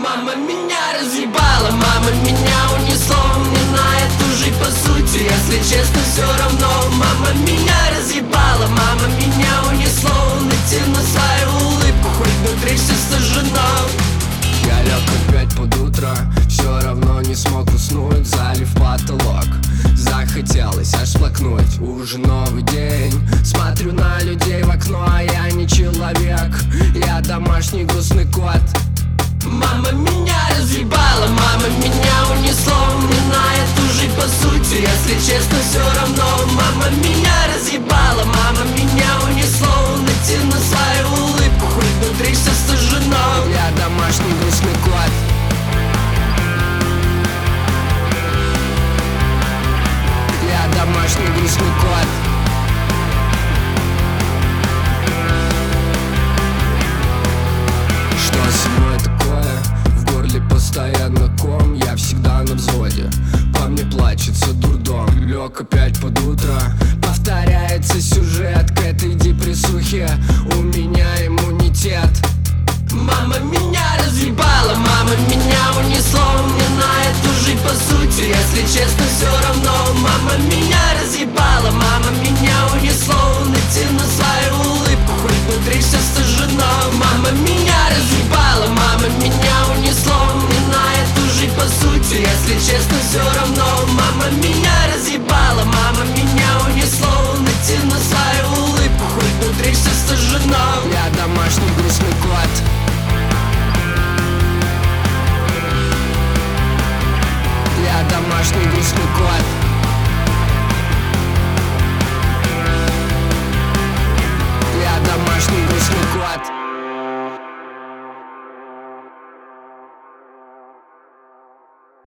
Мама меня разъебала, мама меня унесло. Мне на эту жизнь по сути, если честно, все равно. Мама меня разъебала, мама меня унесло. Натяну свою улыбку, хоть внутри все сожжено. Я лег опять под утро, все равно не смог уснуть, залив потолок. Захотелось аж сплакнуть, уже новый день. Смотрю на людей в окно, а я не человек, я домашний грустный кот. Мама меня разъебала, мама меня унесло. Мне на эту жизнь по сути, если честно, все равно. Мама меня разъебала, мама меня унесло. Натяну свою улыбку, хоть внутри все сожжено. Я домашний грустный кот. Я домашний грустный кот. Что со мной такое? В горле постоянно ком, я всегда на взводе. По мне плачется дурдом. Лег опять под утро, повторяется сюжет к этой депрессухе. У меня иммунитет. Мама меня разъебала, мама меня унесло. Мне на эту жизнь по сути, если честно, все равно. Мама меня разъебала, мама меня унесло. Натяну свою улыбку, хоть внутри все сожжено. Мама меня разъебала, мама меня унесло. Мне на эту жизнь по сути, если честно, все равно. Мама меня разъебала, мама меня унесло. Натяну свою улыбку, хоть внутри все сожжено. Я домашний грустный кот. Я домашний грустный кот.